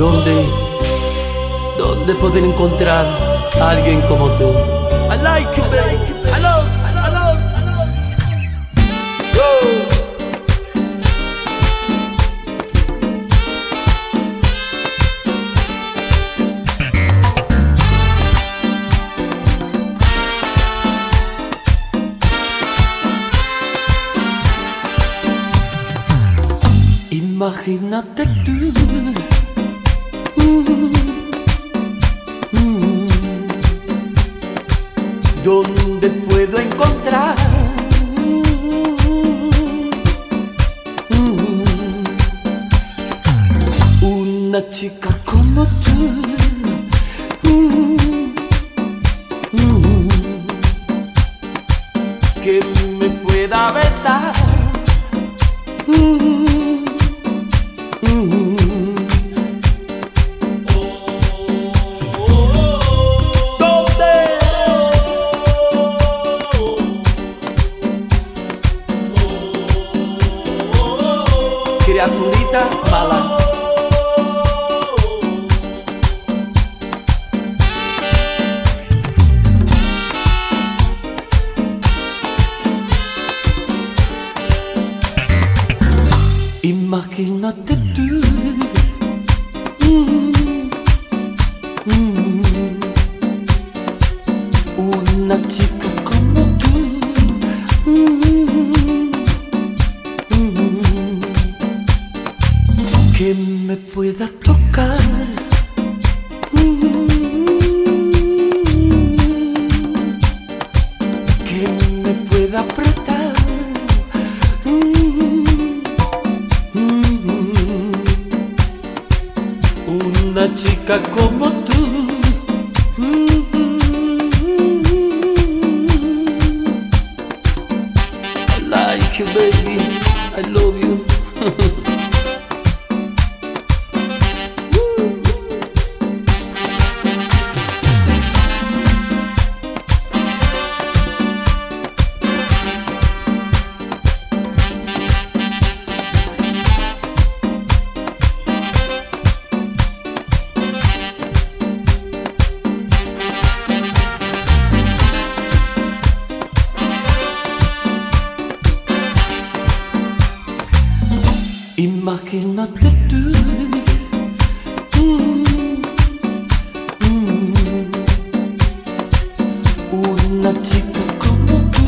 ¿Dónde, dónde poder encontrar a alguien como tú? I like you, baby. I love, I love, I love. Woo. Imagínate tú, ¿dónde puedo encontrar una chica como tú? Que me pueda besar, criaturita mala. Imagínate tú, una chica como tú, que me pueda tocar, que me pueda apretar, una chica como tú. I like you, baby. I love you. Imagínate tú, una chica como tú,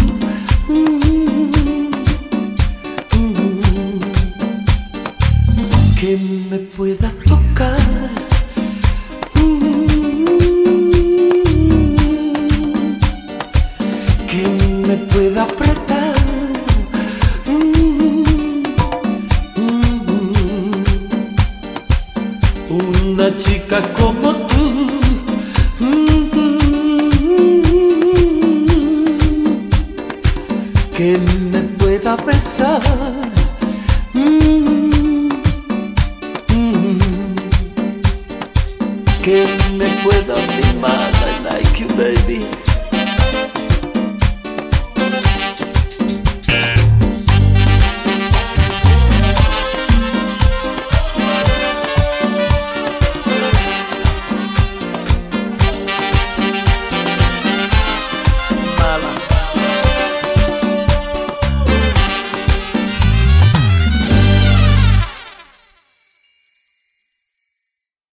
que me pueda tocar, que me pueda apretar, una chica como tú, que me pueda besar, que me pueda mimar. I like you, baby.